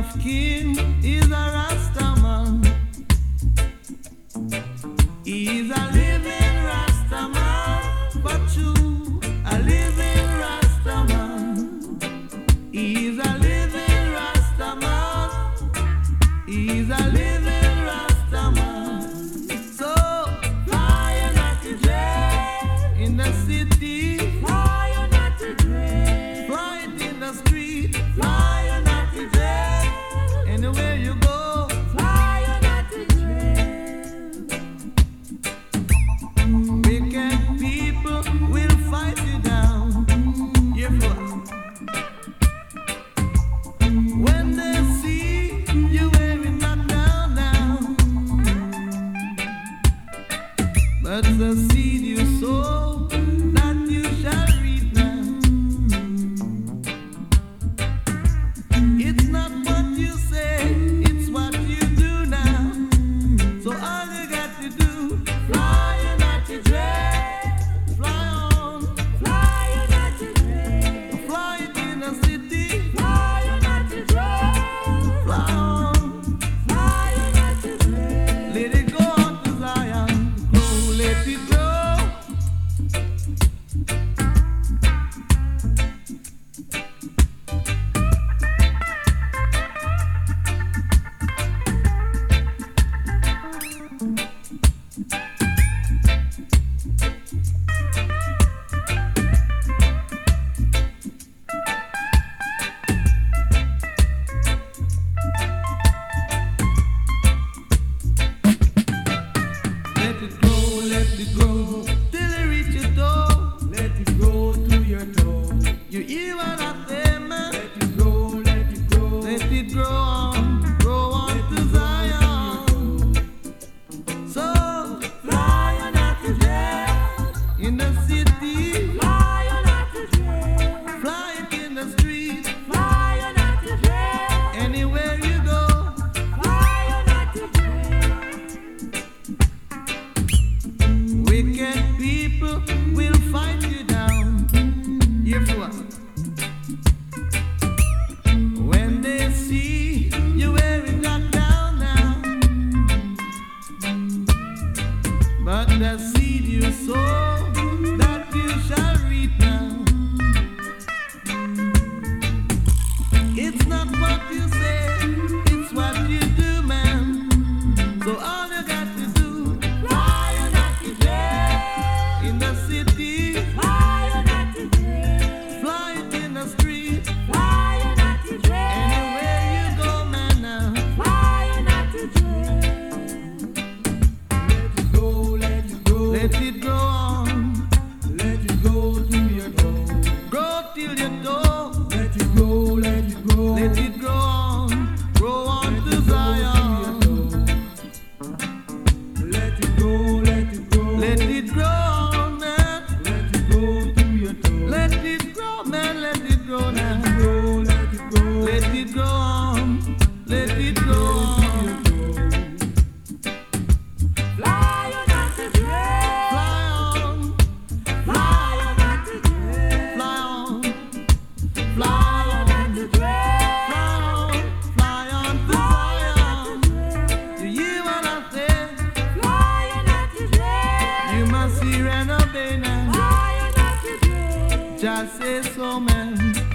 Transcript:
King is a Rastaman. He's a living Rastaman, but you a living Rastaman. He's a living Rastaman. He's a living Rastaman. So fly not to jail in the city, fly not to jail, fly it in the street, fly not to jail. Anywhere you go, fly not to jail. Wicked people will fight you down. Yes, when they see you wearing knocked down now, but the seed you sow, that you shall reap now. It's not what you say, it's what you do now. So all you got to do, fly not to dread, fly on, fly not to dread, fly it in the city, fly not to dread, fly on, fly not to dread. Let it go on to Zion, go, let it go. Let it go, till it reach your door. Let it go to your toe. You hear what I say, man? Let it go, let it go. Let it grow on to Zion. So fly not to jail in the city, fly not to jail, fly it in the street, fly not to jail. Anywhere you go, fly not to jail. Wicked people will fight you down. Yes, what? When they see you wearing knocked down now, but the seed you sow, that you shall reap now. It's not what you say, it's what you do, man. So all you got to do, fly not to jail in the city, fly not to jail, fly it in the street, fly not to jail. Anywhere you go, man, now, fly not to jail. Let it go, let it go. Let it go on, Let it go to your toe. grow till you go. Let it go, let it go. Let it grow on to Zion. Let it go, let it go. Let it grow on, man. Let it go to your toe. Let it grow, man. Let it grow Let now. it go, let it go. Let it grow on. Let it grow on. Fly not to dread. Fly on. Fly not to dread. Fly on. Fly Fly not on. to dread. Fly on to Zion. You hear what I say? Fly not to dread. You must hear and obey now. Fly not to dread. Just say so, man.